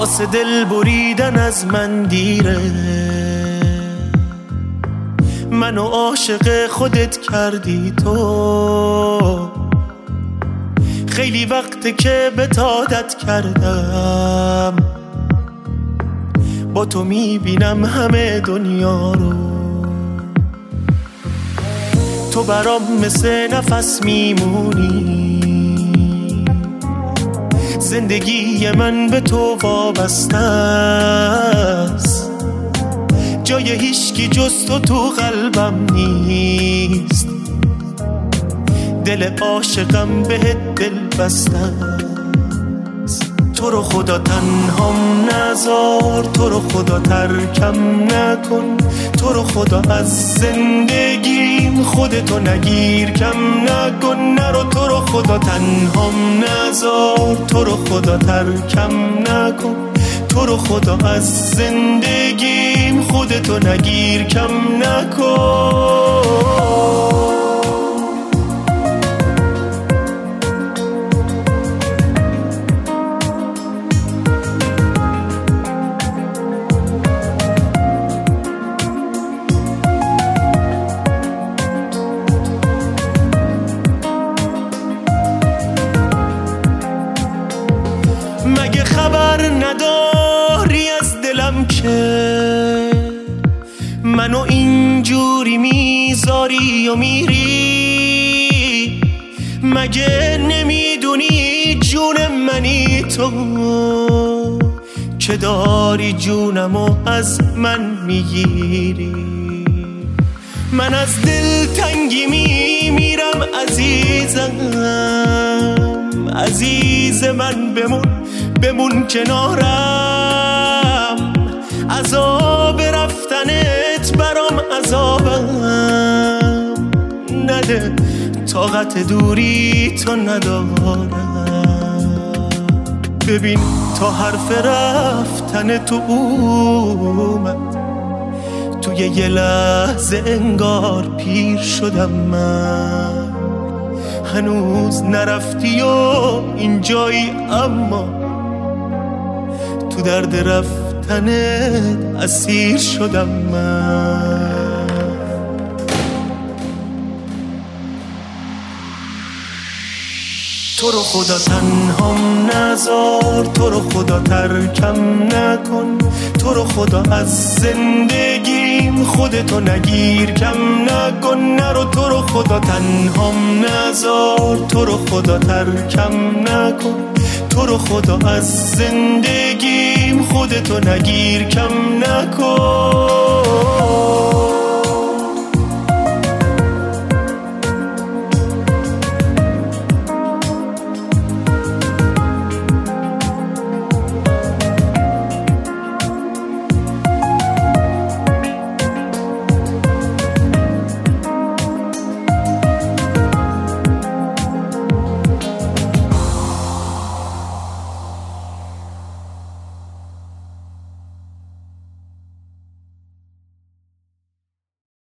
واسه دل بریدن از من دیره. منو عاشق خودت کردی تو، خیلی وقته که بهت عادت کردم. با تو میبینم همه دنیا رو، تو برام مثل نفس میمونی. زندگی من به تو وابسته است، جای هیچکی جز تو قلبم نیست. دل عاشقم بهت دل بسته است. تو رو خدا تنهام نذار، تو رو خدا ترکم نکن، تو رو خدا از زندگیم خودتو نگیر کم نکن. نرو تو رو خدا تنهام نذار، تو رو خدا ترکم نکن، تو رو خدا از زندگیم خودتو نگیر کم نکن. مگه خبر نداری از دلم که منو اینجوری میذاری و میری؟ مگه نمیدونی جون منی تو که داری جونمو از من میگیری؟ من از دل تنگی میمیرم عزیزم، عزیز من بمون کنارم. عذاب رفتنت برام عذابم نده، طاقت دوری تو ندارم. ببین تا حرف رفتن تو اومد، توی یه لحظه انگار پیر شدم من. هنوز نرفتی و اینجایی، اما تو درد رفتنت اسیر شدم من. تو رو خدا تنهام نذار، تو رو خدا ترکم نکن، تو رو خدا از زندگیم خودتو نگیر کم نکن. نرو تو رو خدا تنهام نذار، تو رو خدا ترکم نکن، تو رو خدا از زندگیم خودتو نگیر کم نکن.